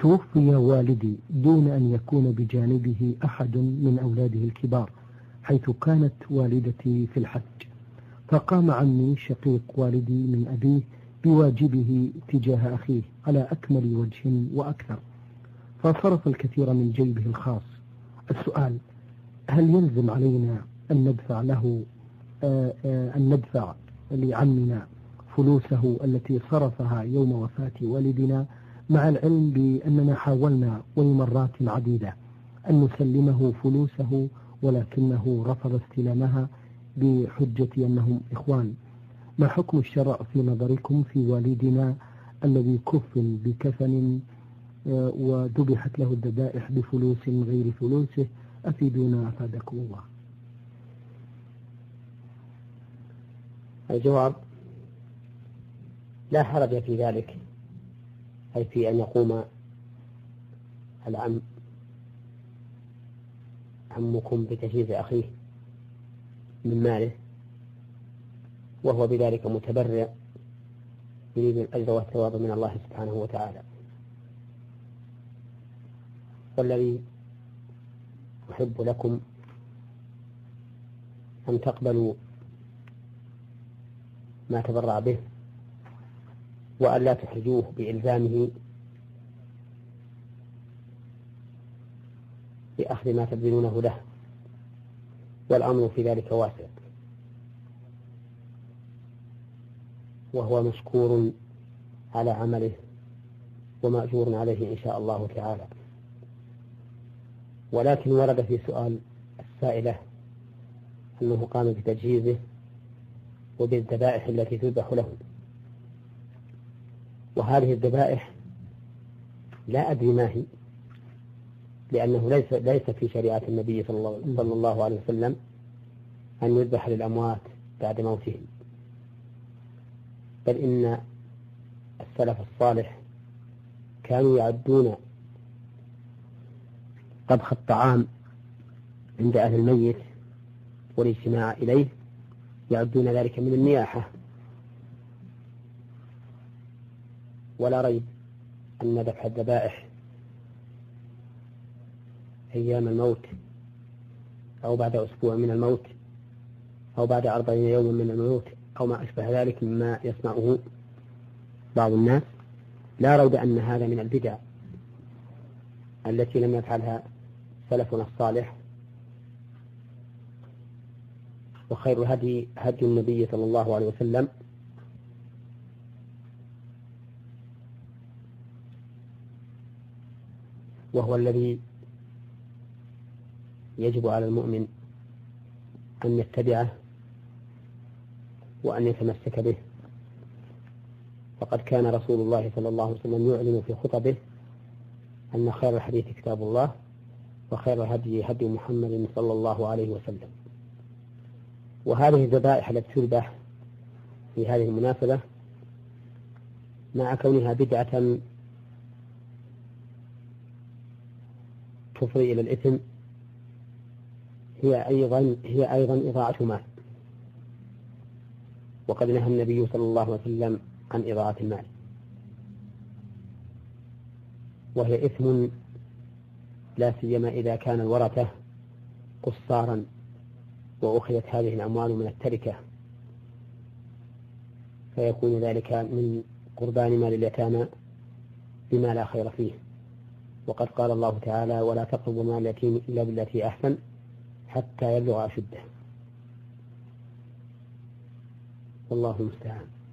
توفي والدي دون أن يكون بجانبه أحد من أولاده الكبار، حيث كانت والدتي في الحج، فقام عمي شقيق والدي من أبيه بواجبه تجاه أخيه على أكمل وجه وأكثر، فصرف الكثير من جيبه الخاص. السؤال: هل يلزم علينا أن ندفع له أن ندفع لعمنا فلوسه التي صرفها يوم وفاة والدنا، مع العلم بأننا حاولنا ولمرات عديدة أن نسلمه فلوسه ولكنه رفض استلامها بحجة أنهم إخوان؟ ما حكم الشرع في نظركم في والدنا الذي كفن بكفن وذبحت له الذبائح بفلوس غير فلوسه؟ أفيدونا أفادكم الله. الجواب: لا حرج في ذلك، أي في أن يقوم عمكم بتجهيز أخيه من ماله، وهو بذلك متبرع يريد الأجر والثواب من الله سبحانه وتعالى. والذي أحب لكم أن تقبلوا ما تبرع به، وأن لا تحرجوه بإلزامه بأخذ ما تبذلونه له، والأمر في ذلك واسع، وهو مشكور على عمله ومأجور عليه إن شاء الله تعالى. ولكن ورد في سؤال السائلة أنه قام بتجهيزه وبالذبائح التي تذبح له، وهذه الذبائح لا أدري ما هي، لأنه ليس في شريعة النبي صلى الله عليه وسلم أن يذبح للأموات بعد موتهم، بل إن السلف الصالح كانوا يعدون طبخ الطعام عند أهل الميت والاجتماع إليه، يعدون ذلك من النياحة. ولا ريب أن ذبح الذبائح أيام الموت أو بعد أسبوع من الموت أو بعد 40 يوما من الموت أو ما أشبه ذلك مما يصنعه بعض الناس، لا ريب أن هذا من البدع التي لم يفعلها سلفنا الصالح. وخير الهدي هدي النبي صلى الله عليه وسلم، وهو الذي يجب على المؤمن أن يتبعه وأن يتمسك به. فقد كان رسول الله صلى الله عليه وسلم يعلن في خطبه أن خير الحديث كتاب الله وخير الهدي هدي محمد صلى الله عليه وسلم. وهذه الذبائح التي تذبح في هذه المناسبة مع كونها بدعة تفضي إلى الإثم هي أيضا إضاعة مال، وقد نهى النبي صلى الله عليه وسلم عن إضاعة المال، وهي إثم لا سيما إذا كان الورثة قصارا وأخذت هذه الأموال من التركة، فيكون ذلك من قربان مال اليتامى بما لا خير فيه. وقد قال الله تعالى: ولا تقربوا مال اليتيم إلا بالتي أحسن حتى يبلغ أشده. والله المستعان.